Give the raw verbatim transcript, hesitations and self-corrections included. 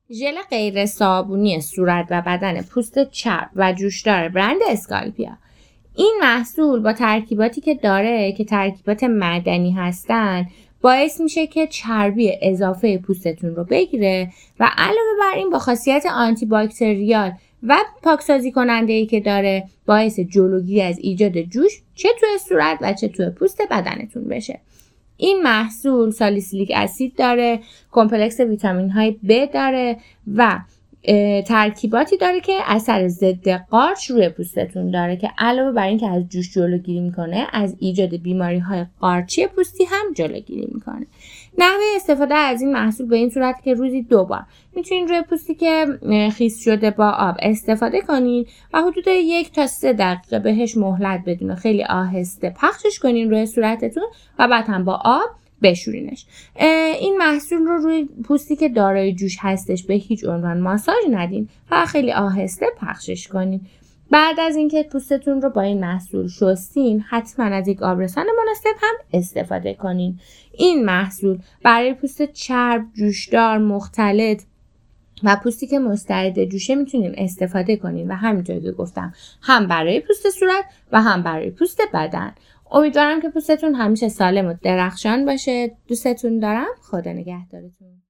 ژل غیر صابونی صورت و بدن پوست چرب و جوشدار برند اسکالپیا. این محصول با ترکیباتی که داره که ترکیبات معدنی هستن باعث میشه که چربی اضافه پوستتون رو بگیره و علاوه بر این با خاصیت آنتی باکتریال و پاکسازی کننده ای که داره باعث جلوگیری از ایجاد جوش چه توی صورت و چه توی پوست بدنتون بشه. این محصول سالیسیلیک اسید داره، کمپلکس ویتامین های ب داره و ترکیباتی داره که اثر ضد قارچ روی پوستتون داره که علاوه بر این که از جوش جلوگیری میکنه، از ایجاد بیماری های قارچی پوستی هم جلوگیری میکنه. نحوه استفاده از این محصول به این صورت که روزی دو بار میتونین روی پوستی که خیس شده با آب استفاده کنین و حدود یک تا سه دقیقه بهش مهلت بدین و خیلی آهسته پخشش کنین روی صورتتون و بعد هم با آب بشورینش. این محصول رو روی پوستی که دارای جوش هستش به هیچ عنوان ماساژ ندین و خیلی آهسته پخشش کنین. بعد از اینکه پوستتون رو با این محصول شستین، حتما از یک آبرسان مناسب هم استفاده کنین. این محصول برای پوست چرب، جوشدار، مختلط و پوستی که مستعد جوشه میتونین استفاده کنین و همینطور که گفتم هم برای پوست صورت و هم برای پوست بدن. امیدوارم که پوستتون همیشه سالم و درخشان باشه. دوستتون دارم. خدا نگهدارتون.